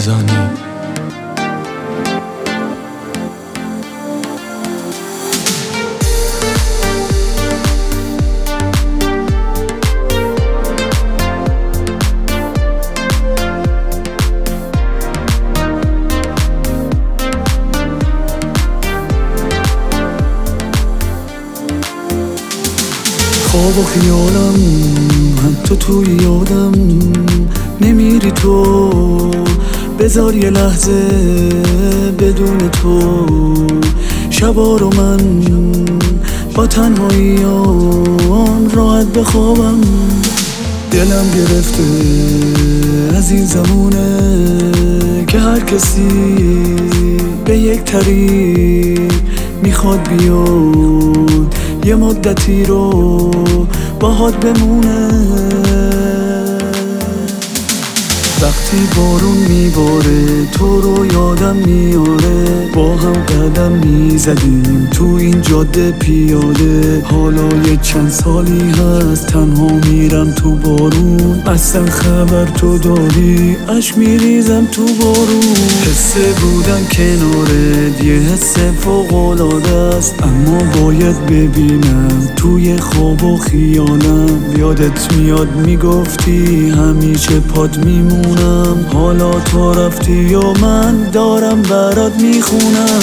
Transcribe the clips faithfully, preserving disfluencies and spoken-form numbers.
رمضانی. خواب و خیالم حتی توی یادم نمیری تو، بذار یه لحظه بدون تو. شبا رو من با تنهاییام راحت بخوابم، دلم گرفته از این زمونه که هر کسی به یک طریق میخواد بیاد یه مدتی رو باهات بمونه. وقتی بارون میباره تو رو یادم میاره، با هم قدم میزدیم تو این جاده پیاده. حالا یه چند سالی هست تنها میرم تو بارون، اصلا خبر تو داری عشق میریزم تو بارون. حسه بودن کنارت یه حس فوق‌العاده است، اما باید ببینم توی خواب و خیالم. یادت میاد میگفتی همیشه پات میمونم، حالا تو رفتی و من دارم برات میخونم.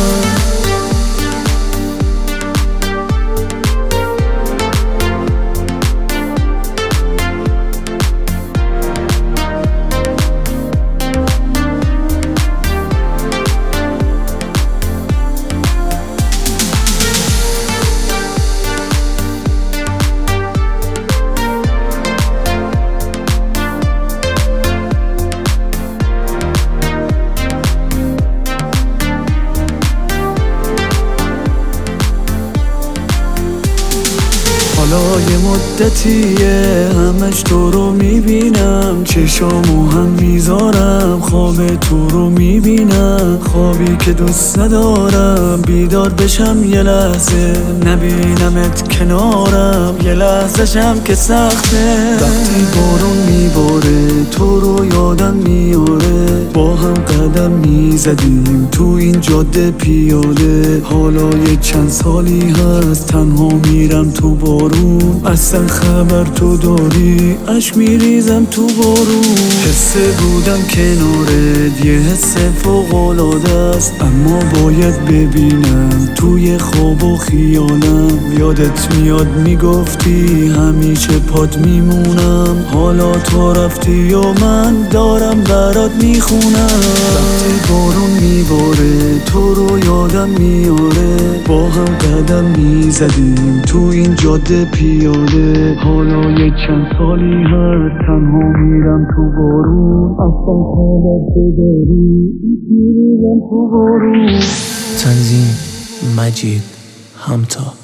حالا یه مدتیه همش تو رو میبینم، چشامو هم میذارم خواب تو رو میبینم. خوابی که دوست ندارم بیدار بشم یه لحظه نبینمت کنارم، یه لحظه‌شم که سخته. وقتی بارون میباره تو رو یادم میاره، با هم قدم میزدیم تو این جاده پیاده. حالا یه چند سالی هست تنها میرم تو بارون، اصلا خبر تو داری عشق میریزم تو بارون. حسه بودن کنارت یه حس فوق‌العاده است، اما باید ببینم توی خواب و خیالم. یادت میاد میگفتی همیشه پات میمونم، حالا تو رفتی و من دارم برات میخونم. وقتی بارون میباره تو رو یادم میاره، با هم قدم میزدیم تو این جاده پیاده. حالا یه چند سالی هست تنها میرم تو بارون، اصلا خبر بداری میرم تو بارون. تنظیم مجید همتا.